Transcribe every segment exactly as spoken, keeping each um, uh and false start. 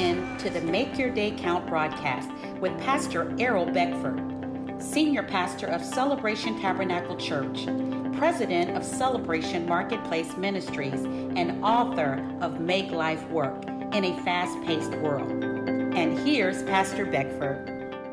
in to the Make Your Day Count broadcast with Pastor Errol Beckford, Senior Pastor of Celebration Tabernacle Church, President of Celebration Marketplace Ministries, and author of Make Life Work in a Fast-Paced World. And here's Pastor Beckford.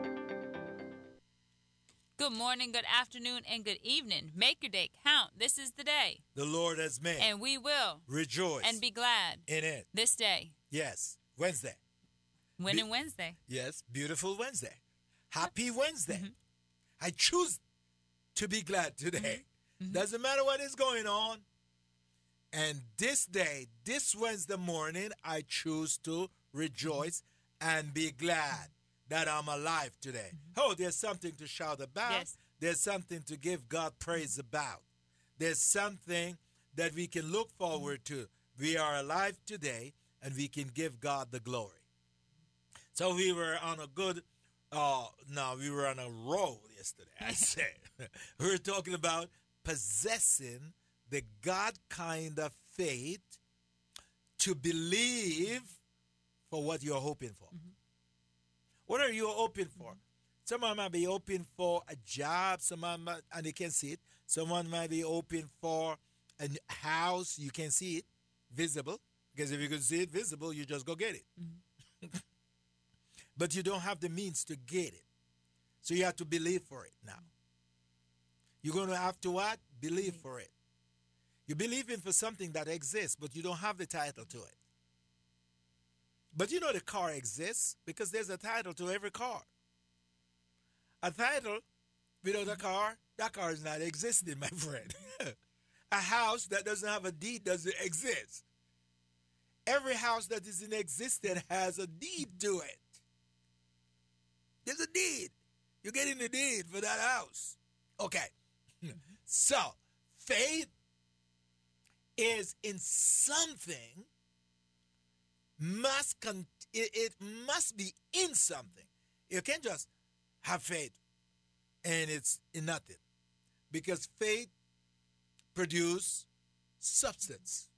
Good morning, good afternoon, and good evening. Make your day count. This is the day the Lord has made. And we will rejoice and be glad in it. This day. Yes, Wednesday. Winning Be- Wednesday. Yes, beautiful Wednesday. Happy Wednesday. Mm-hmm. I choose to be glad today. Mm-hmm. Doesn't matter what is going on. And this day, this Wednesday morning, I choose to rejoice and be glad that I'm alive today. Mm-hmm. Oh, there's something to shout about. Yes. There's something to give God praise about. There's something that we can look forward to. We are alive today, and we can give God the glory. So we were on a good, uh, no, we were on a roll yesterday, I say. We were talking about possessing the God kind of faith to believe for what you're hoping for. Mm-hmm. What are you hoping for? Someone might be hoping for a job, someone might, and you can see it. Someone might be hoping for a house, you can see it, visible. Because if you can see it visible, you just go get it. Mm-hmm. But you don't have the means to get it. So you have to believe for it now. You're going to have to what? Believe mm-hmm. for it. You're believing for something that exists, but you don't have the title to it. But you know the car exists because there's a title to every car. A title without a car, that car is not existing, my friend. A house that doesn't have a deed doesn't exist. Every house that is in existence has a deed to it. There's a deed. You're getting the deed for that house. Okay. So, faith is in something must con- it, it must be in something. You can't just have faith and it's in nothing. Because faith produces substance.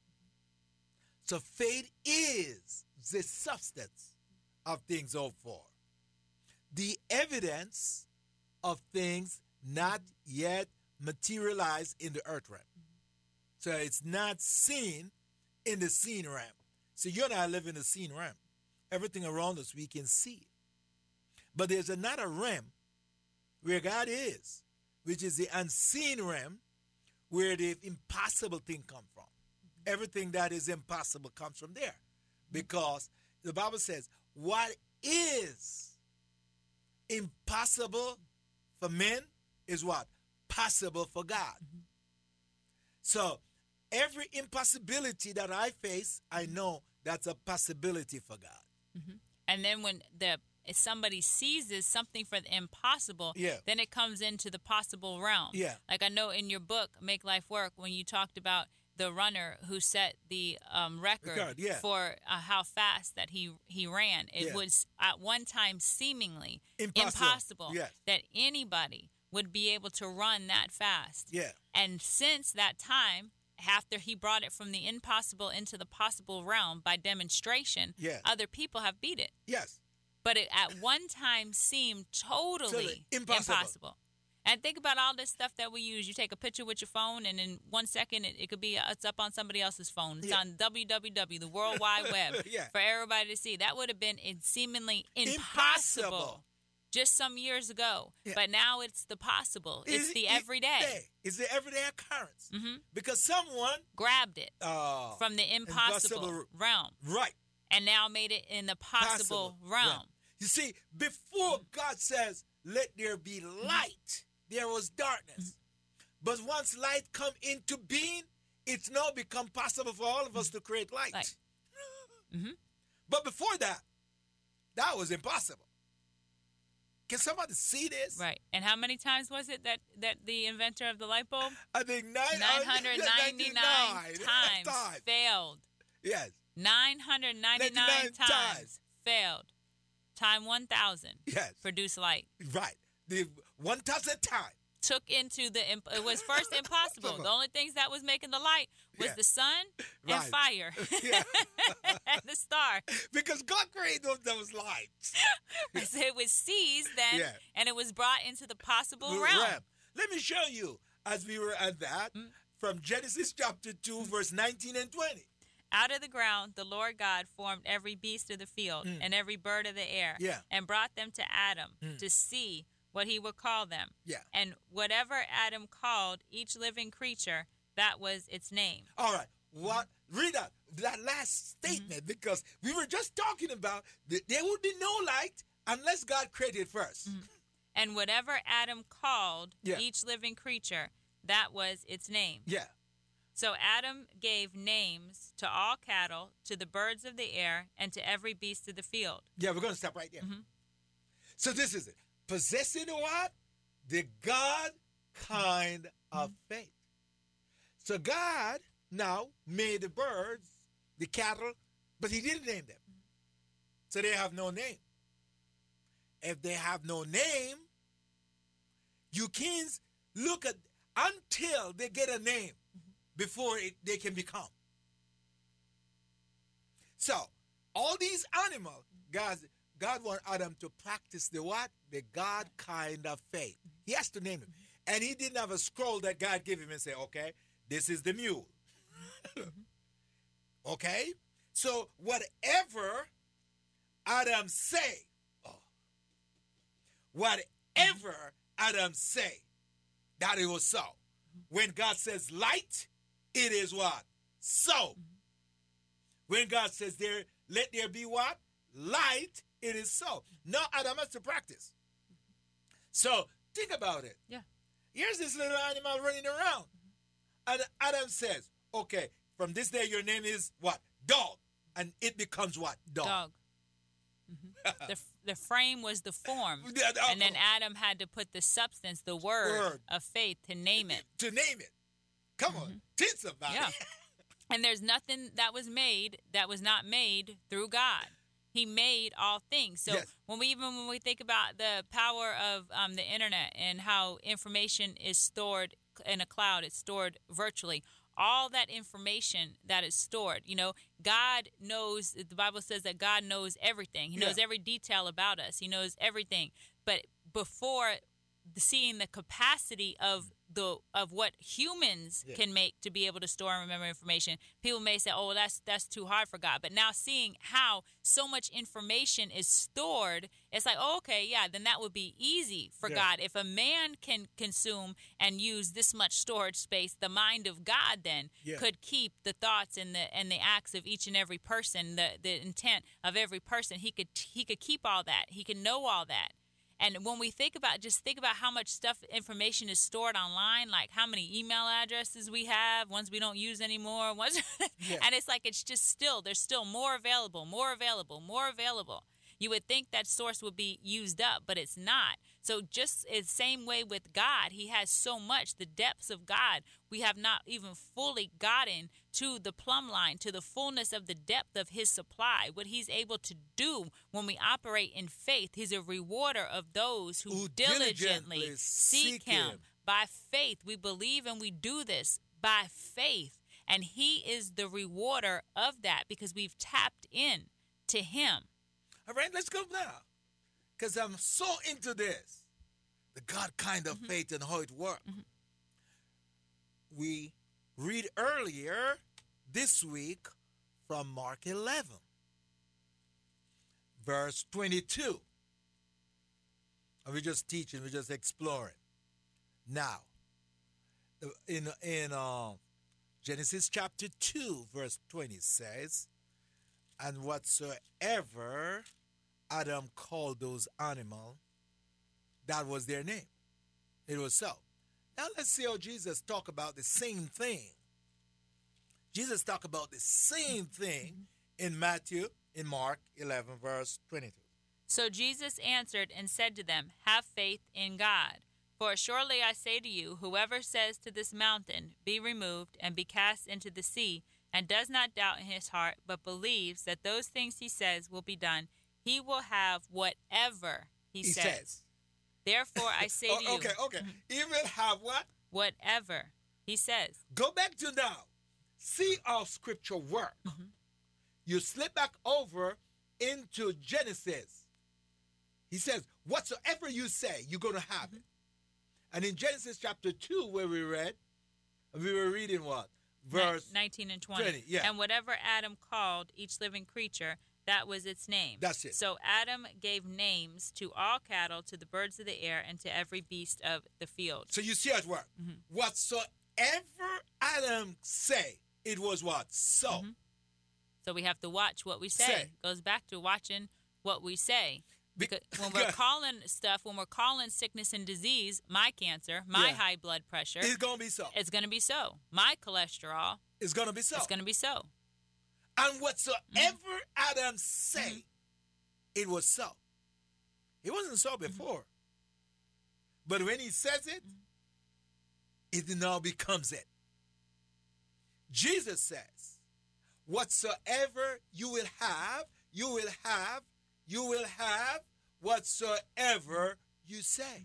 So faith is the substance of things hoped for. The evidence of things not yet materialized in the earth realm. So it's not seen in the seen realm. So you and I live in the seen realm. Everything around us we can see. But there's another realm where God is, which is the unseen realm, where the impossible thing comes from. Everything that is impossible comes from there. Because the Bible says, what is impossible for men is what? Possible for God. Mm-hmm. So every impossibility that I face, I know that's a possibility for God. Mm-hmm. And then when the if somebody seizes something for the impossible, yeah. then it comes into the possible realm. Yeah. Like I know in your book, Make Life Work, when you talked about the runner who set the um, record, record yeah. for uh, how fast that he, he ran, it yeah. was at one time seemingly impossible, impossible yes. that anybody would be able to run that fast. Yeah. And since that time, after he brought it from the impossible into the possible realm by demonstration, yes. other people have beat it. Yes. But it at one time seemed totally so impossible. impossible. And think about all this stuff that we use. You take a picture with your phone, and in one second, it, it could be it's up on somebody else's phone. It's yeah. on W W W, the World Wide Web, yeah. for everybody to see. That would have been seemingly impossible, impossible. just some years ago. Yeah. But now it's the possible. It's, it's the everyday. It's the everyday occurrence. Mm-hmm. Because someone grabbed it uh, from the impossible, impossible realm. Right. And now made it in the possible, possible. realm. Yeah. You see, before God says, let there be light, there was darkness. But once light come into being, it's now become possible for all of us to create light. light. Mm-hmm. But before that, that was impossible. Can somebody see this? Right. And how many times was it that, that the inventor of the light bulb? I think nine, nine hundred ninety-nine times, times failed. Yes. nine hundred ninety-nine times, times failed. Time one thousand. Yes. Produce light. Right. The one thousand time. Took into the, it was first impossible. The only things that was making the light was Yeah. the sun and Right. fire Yeah. and the star. Because God created those, those lights. So it was seized then, Yeah. and it was brought into the possible Realm. realm. Let me show you, as we were at that, Mm. from Genesis chapter two, verse nineteen and twenty. Out of the ground, the Lord God formed every beast of the field Mm. and every bird of the air, Yeah. and brought them to Adam Mm. to see what he would call them. Yeah. And whatever Adam called each living creature, that was its name. All right. What? Read that, that last statement, because we were just talking about that there would be no light unless God created first. And whatever Adam called Yeah. each living creature, that was its name. Yeah. So Adam gave names to all cattle, to the birds of the air, and to every beast of the field. Yeah, we're going to stop right there. Mhm. So this is it. Possessing what? The God kind of faith. So God now made the birds, the cattle, but he didn't name them. So they have no name. If they have no name, you can't look at until they get a name before it, they can become. So all these animals, God, God want Adam to practice the what? The God kind of faith. He has to name them. And he didn't have a scroll that God gave him and say, okay, this is the mule. Okay? So whatever Adam say, oh, whatever Adam say, that it was so. When God says light, it is what? So. When God says there, let there be what? Light, it is so. Now Adam has to practice. So think about it. Yeah. Here's this little animal running around. And Adam says, okay, from this day your name is what? Dog. And it becomes what? Dog. Dog. Mhm. the, the frame was the form. Yeah, the- And then Adam had to put the substance, the word, Word. of faith to name it. To name it. Come on. Tell somebody. Yeah. And there's nothing that was made that was not made through God. He made all things. So Yes. when we even when we think about the power of um, the internet and how information is stored in a cloud, it's stored virtually. All that information that is stored, you know, God knows. The Bible says that God knows everything. He knows Yeah. every detail about us. He knows everything. But before seeing the capacity of the of what humans Yeah. can make to be able to store and remember information, people may say, "Oh, that's that's too hard for God." But now seeing how so much information is stored, it's like, oh, okay, yeah, then that would be easy for Yeah. God. If a man can consume and use this much storage space, the mind of God then Yeah. could keep the thoughts and the and the acts of each and every person, the the intent of every person. He could he could keep all that. He can know all that. And when we think about, just think about how much stuff, information is stored online, like how many email addresses we have, ones we don't use anymore, ones, Yeah. and it's like it's just still, there's still more available, more available, more available. You would think that source would be used up, but it's not. So just the same way with God, he has so much, the depths of God, we have not even fully gotten to the plumb line, to the fullness of the depth of his supply, what he's able to do when we operate in faith. He's a rewarder of those who, Who diligently, diligently seek seek him. him. By faith, we believe and we do this by faith. And he is the rewarder of that because we've tapped in to him. All right, let's go now. Because I'm so into this. The God kind of faith and how it works. We read earlier this week from Mark eleven, verse twenty-two. And we're just teaching, we're just exploring. Now, in, in uh, Genesis chapter two, verse twenty says, and whatsoever Adam called those animals, that was their name. It was so. Now let's see how Jesus talk about the same thing. Jesus talk about the same thing in Matthew, in Mark eleven, verse twenty-two. So Jesus answered and said to them, have faith in God. For surely I say to you, whoever says to this mountain, be removed and be cast into the sea, and does not doubt in his heart, but believes that those things he says will be done, he will have whatever he, He says. says. Therefore I say Oh, to you, okay, okay. He will have what? whatever he says. Go back to now. see how Scripture work, mm-hmm. you slip back over into Genesis. He says, whatsoever you say, you're going to have mm-hmm. it. And in Genesis chapter two, where we read, we were reading what? Verse nineteen and twenty. twenty, yeah. And whatever Adam called each living creature, that was its name. That's it. So Adam gave names to all cattle, to the birds of the air, and to every beast of the field. So you see how it works. Mm-hmm. Whatsoever Adam say, it was what? So. Mm-hmm. So we have to watch what we say. say. Goes back to watching what we say. Because when we're calling stuff, when we're calling sickness and disease, my cancer, my yeah. high blood pressure. It's going to be so. It's going to be so. My cholesterol. It's going to be so. It's going to be so. And whatsoever mm-hmm. Adam say, mm-hmm. it was so. It wasn't so before. Mm-hmm. But when he says it, mm-hmm. it now becomes it. Jesus says, whatsoever you will have, you will have, you will have whatsoever you say.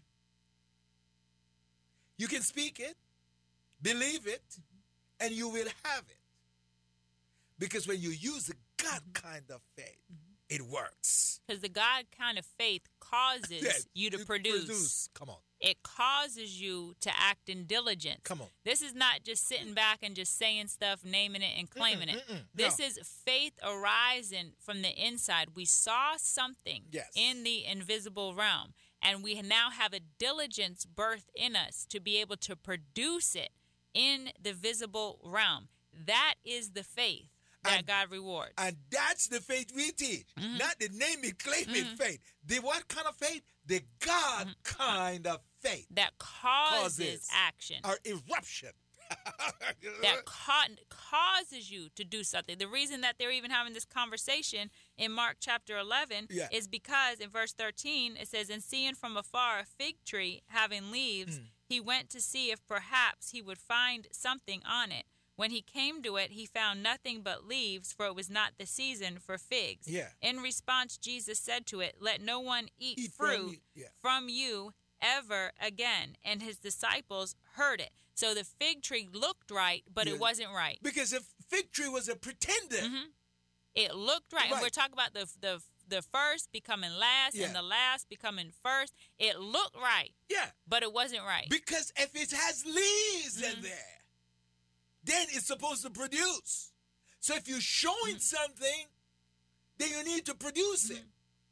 You can speak it, believe it, and you will have it. Because when you use the God kind of faith, it works. Because the God kind of faith causes yeah, you to produce. produce. Come on. It causes you to act in diligence. Come on. This is not just sitting back and just saying stuff, naming it, and claiming mm-mm, it. Mm-mm, this no. is faith arising from the inside. We saw something yes. in the invisible realm, and we now have a diligence birthed in us to be able to produce it in the visible realm. That is the faith that and, God rewards. And that's the faith we teach. Mm-hmm. Not the naming, claiming mm-hmm. faith. The what kind of faith? The God mm-hmm. kind of faith. That causes, causes action. Or eruption. that ca- causes you to do something. The reason that they're even having this conversation in Mark chapter eleven yeah. is because in verse thirteen it says, and seeing from afar a fig tree having leaves, mm. he went to see if perhaps he would find something on it. When he came to it, he found nothing but leaves, for it was not the season for figs. Yeah. In response, Jesus said to it, let no one eat, eat fruit from, yeah. from you ever again. And his disciples heard it. So the fig tree looked right, but yeah. it wasn't right. Because the fig tree was a pretender. Mm-hmm. It looked right. right. And we're talking about the the the first becoming last yeah. and the last becoming first. It looked right. Yeah. But it wasn't right. Because if it has leaves mm-hmm. in there, then it's supposed to produce. So if you're showing mm-hmm. something, then you need to produce mm-hmm. it.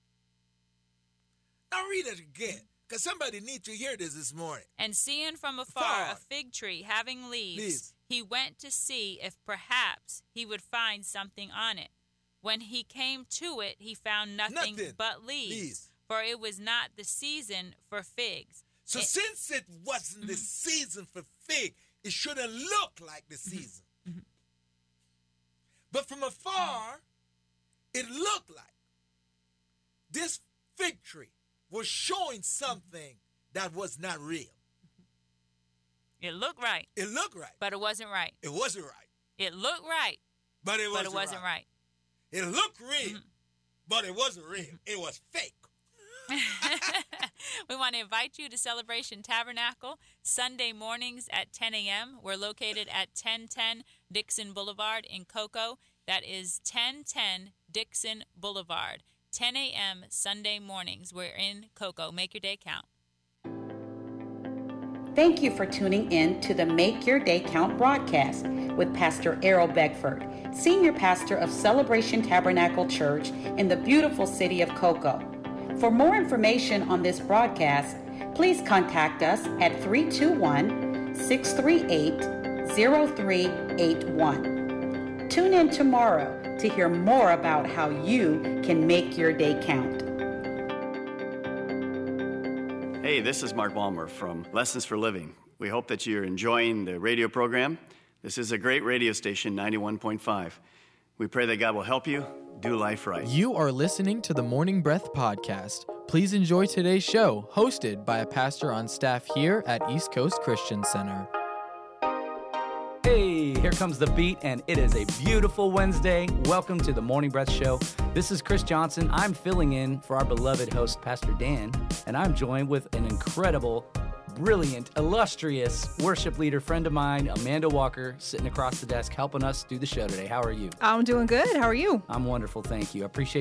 Now read it again, because somebody needs to hear this this morning. And seeing from afar Far. a fig tree having leaves, leaves, he went to see if perhaps he would find something on it. When he came to it, he found nothing, nothing. but leaves, leaves, for it was not the season for figs. So it, since it wasn't mm-hmm. the season for fig, it shouldn't look like the season. Mm-hmm. But from afar, it looked like this fig tree was showing something that was not real. It looked right. It looked right. But it wasn't right. It wasn't right. It looked right. But it wasn't, but it wasn't right. right. It looked real, mm-hmm. but it wasn't real. Mm-hmm. It was fake. We want to invite you to Celebration Tabernacle Sunday mornings at ten a.m. We're located at ten ten Dixon Boulevard in Cocoa. That is ten ten Dixon Boulevard. ten a.m. Sunday mornings. We're in Cocoa. Make your day count. Thank you for tuning in to the Make Your Day Count broadcast with Pastor Errol Beckford, Senior Pastor of Celebration Tabernacle Church in the beautiful city of Cocoa. For more information on this broadcast, please contact us at three two one, six three eight, zero three eight one. Tune in tomorrow to hear more about how you can make your day count. Hey, this is Mark Balmer from Lessons for Living. We hope that you're enjoying the radio program. This is a great radio station, ninety-one point five. We pray that God will help you do life right. You are listening to the Morning Breath Podcast. Please enjoy today's show, hosted by a pastor on staff here at East Coast Christian Center. Hey, here comes the beat, and it is a beautiful Wednesday. Welcome to the Morning Breath Show. This is Chris Johnson. I'm filling in for our beloved host, Pastor Dan, and I'm joined with an incredible brilliant, illustrious worship leader friend of mine, Amanda Walker, sitting across the desk helping us do the show today. How are you? I'm doing good. How are you? I'm wonderful, thank you. I appreciate